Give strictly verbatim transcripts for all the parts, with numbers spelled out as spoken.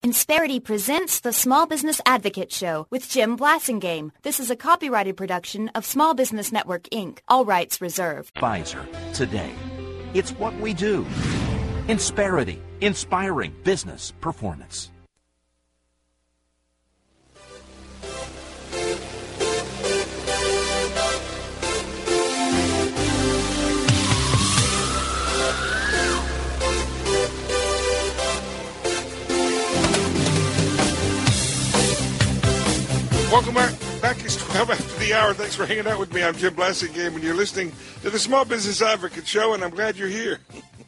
Insperity presents the Small Business Advocate Show with Jim Blasingame. This is a copyrighted production of Small Business Network, Incorporated. All rights reserved. Pfizer, today. It's what we do. Insperity, inspiring business performance. Welcome back. Back is twelve after the hour. Thanks for hanging out with me. I'm Jim Blasingame, and you're listening to the Small Business Advocate Show, and I'm glad you're here.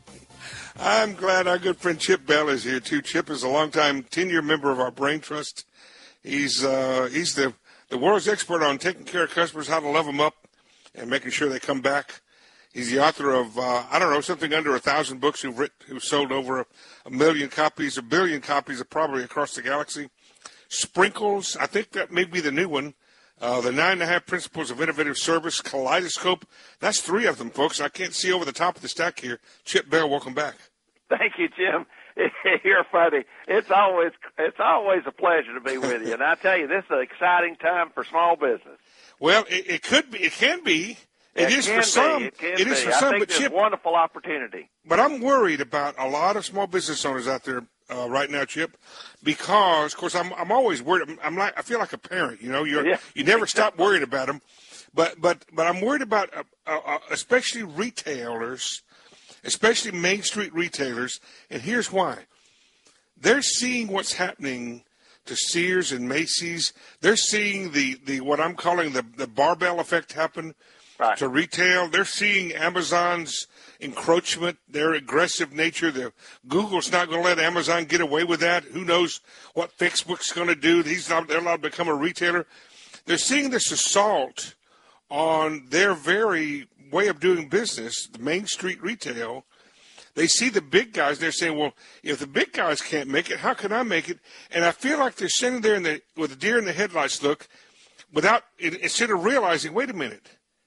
I'm glad our good friend Chip Bell is here, too. Chip is a longtime ten-year member of our Brain Trust. He's uh, he's the, the world's expert on taking care of customers, how to love them up, and making sure they come back. He's the author of, uh, I don't know, something under a thousand books who've, writ- who've sold over a, a million copies, a billion copies of probably across the galaxy. Sprinkles, I think that may be the new one. Uh, the nine and a half principles of innovative service, Kaleidoscope. That's three of them, folks. I can't see over the top of the stack here. Chip Bell, welcome back. Thank you, Jim. You're funny. It's always it's always a pleasure to be with you. And I tell you, this is an exciting time for small business. Well, it, it could be. It can be. It, it is can for some. Be. It, can it is be. for some. I think but there's Chip, wonderful opportunity. But I'm worried about a lot of small business owners out there uh, right now, Chip, because, of course, I'm I'm always worried. I'm, I'm like I feel like a parent. You know, you yeah. you never stop worrying about them. But but but I'm worried about uh, uh, especially retailers, especially Main Street retailers, and here's why. They're seeing what's happening to Sears and Macy's. They're seeing the, the what I'm calling the, the barbell effect happen right. to retail. They're seeing Amazon's encroachment, their aggressive nature. The, Google's not going to let Amazon get away with that. Who knows what Facebook's going to do? He's not, they're allowed to become a retailer. They're seeing this assault on their very way of doing business, the Main Street retail. They see the big guys, they're saying, well, if the big guys can't make it, how can I make it? And I feel like they're sitting there in the, with a deer in the headlights look without, instead of realizing, wait a minute,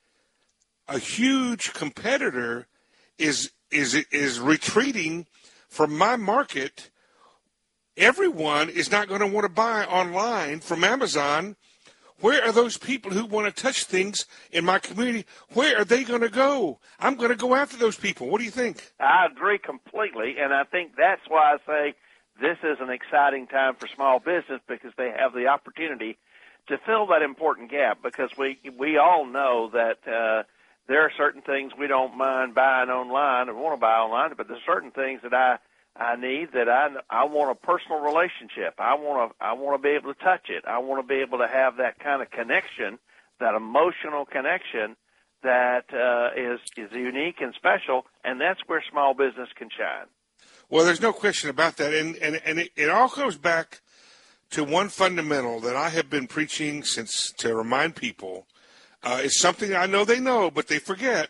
a huge competitor is is is retreating from my market. Everyone is not going to want to buy online from Amazon. Where are those people who want to touch things in my community? Where are they going to go? I'm going to go after those people. What do you think? I agree completely, and I think that's why I say this is an exciting time for small business because they have the opportunity to fill that important gap because we we all know that uh, there are certain things we don't mind buying online or want to buy online, but there's certain things that I I need that I, I want a personal relationship. I want to I want to be able to touch it. I want to be able to have that kind of connection, that emotional connection that uh, is is unique and special, and that's where small business can shine. Well, there's no question about that, and and, and it, it all comes back to one fundamental that I have been preaching since to remind people. Uh, it's something I know they know, but they forget.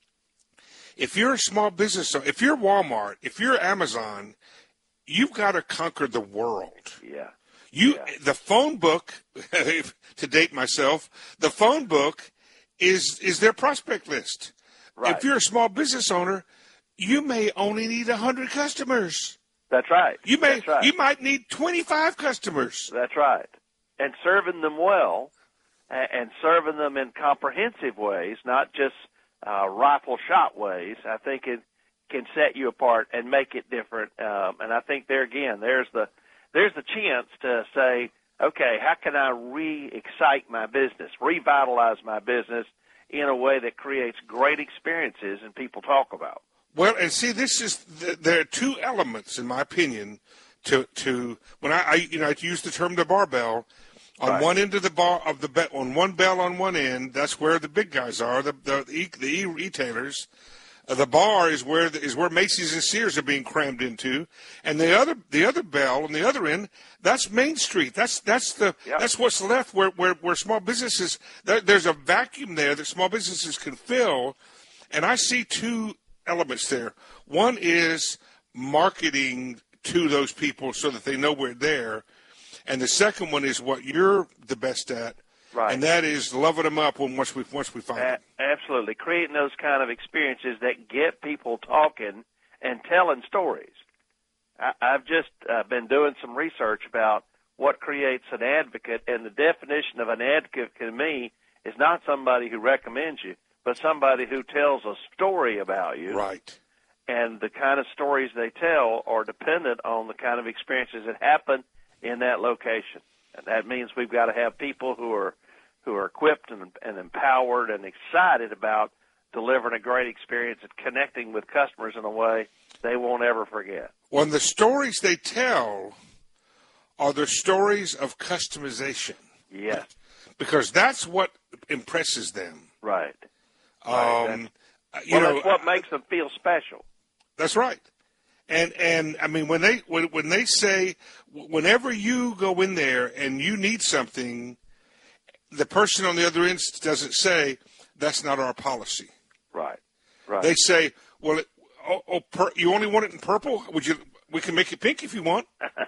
If you're a small business, if you're Walmart, if you're Amazon, you've got to conquer the world. Yeah. You, yeah. The phone book, to date myself, the phone book is is their prospect list. Right. If you're a small business owner, you may only need one hundred customers. That's right. You may That's right. you might need twenty-five customers. That's right. And serving them well, and serving them in comprehensive ways, not just Uh, rifle shot ways, I think it can set you apart and make it different. Um, and I think there again, there's the there's the chance to say, okay, how can I re-excite my business, revitalize my business in a way that creates great experiences and people talk about? Well, and see, this is the, there are two elements, in my opinion, to to when I, I you know I use the term the barbell. On right. one end of the bar of the be- on one bell on one end, that's where the big guys are, the the e- the e-retailers. Uh, the bar is where the, is where Macy's and Sears are being crammed into, and the other the other bell on the other end, that's Main Street. That's that's the yep. that's what's left where where, where small businesses there, there's a vacuum there that small businesses can fill, and I see two elements there. One is marketing to those people so that they know we're there. And the second one is what you're the best at, right. and that is loving them up when once we once we find A- them. Absolutely, creating those kind of experiences that get people talking and telling stories. I, I've just uh, been doing some research about what creates an advocate, and the definition of an advocate to me is not somebody who recommends you, but somebody who tells a story about you. Right. And the kind of stories they tell are dependent on the kind of experiences that happen in that location. And that means we've got to have people who are who are equipped and, and empowered and excited about delivering a great experience and connecting with customers in a way they won't ever forget. Well, the stories they tell are the stories of customization. Yes. Because that's what impresses them. Right. Um, right. You well, know, that's what makes them feel special. That's right. And, and I mean, when they when, when they say, whenever you go in there and you need something, the person on the other end doesn't say, that's not our policy. Right, right. They say, well, it, oh, oh per, you only want it in purple? Would you? We can make it pink if you want.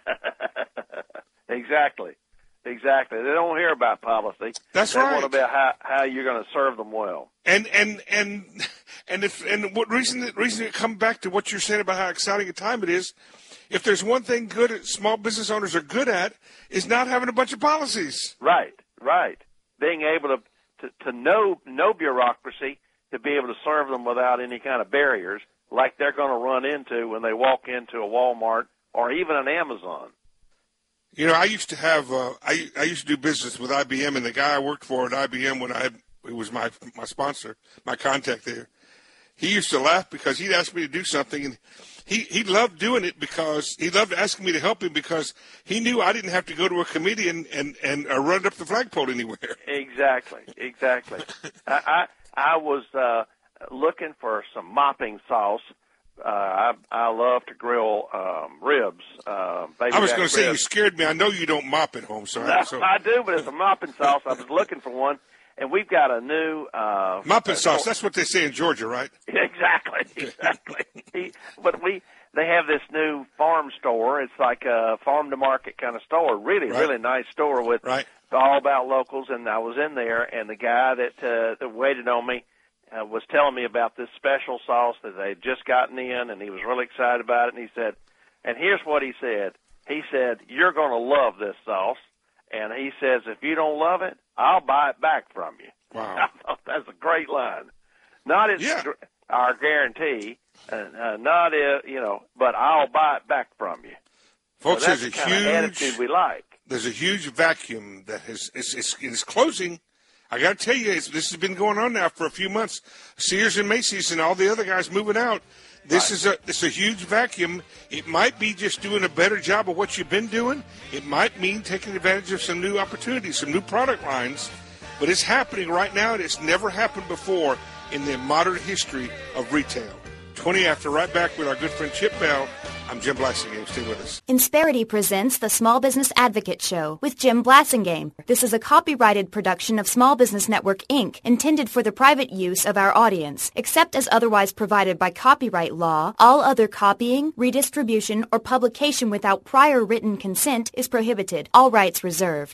Exactly, exactly. They don't hear about policy. That's they right. They want about how, how you're going to serve them well. And and and and if and what reason reason to come back to what you're saying about how exciting a time it is, if there's one thing good at, small business owners are good at, is not having a bunch of policies. Right, right. Being able to to, to know no bureaucracy, to be able to serve them without any kind of barriers like they're going to run into when they walk into a Walmart or even an Amazon. You know, I used to have uh, I I used to do business with I B M, and the guy I worked for at I B M when I had, it was my my sponsor, my contact there. He used to laugh because he'd ask me to do something, and he he loved doing it because he loved asking me to help him because he knew I didn't have to go to a committee and and and uh, run up the flagpole anywhere. Exactly, exactly. I, I I was uh, looking for some mopping sauce. Uh, I I love to grill um, ribs. Uh, baby I was back going to say, you ribs. scared me. I know you don't mop at home, so, No, I, so. I do, but it's a mopping sauce. I was looking for one, and we've got a new uh, mopping uh, sauce. That's what they say in Georgia, right? Exactly, exactly. he, but we they have this new farm store. It's like a farm to market kind of store. Really, Right. really nice store with Right. all about locals. And I was in there, and the guy that uh, that waited on me uh, was telling me about this special sauce that they had just gotten in, and he was really excited about it. And he said, and here's what he said. He said, "You're going to love this sauce." And he says, "If you don't love it, I'll buy it back from you." Wow. I thought that's a great line. Not as Yeah. our guarantee, uh, uh, not uh, you know, but I'll buy it back from you. Folks, so that's there's a the kind huge of attitude we like. there's a huge vacuum that has it's, it's, it's closing. I got to tell you, it's, this has been going on now for a few months. Sears and Macy's and all the other guys moving out. This Right. is a it's a huge vacuum. It might be just doing a better job of what you've been doing. It might mean taking advantage of some new opportunities, some new product lines. But it's happening right now, and it's never happened before in the modern history of retail. twenty after, right back with our good friend Chip Bell. I'm Jim Blassingame. Stay with us. Insperity presents the Small Business Advocate Show with Jim Blassingame. This is a copyrighted production of Small Business Network, Incorporated, intended for the private use of our audience. Except as otherwise provided by copyright law, all other copying, redistribution, or publication without prior written consent is prohibited. All rights reserved.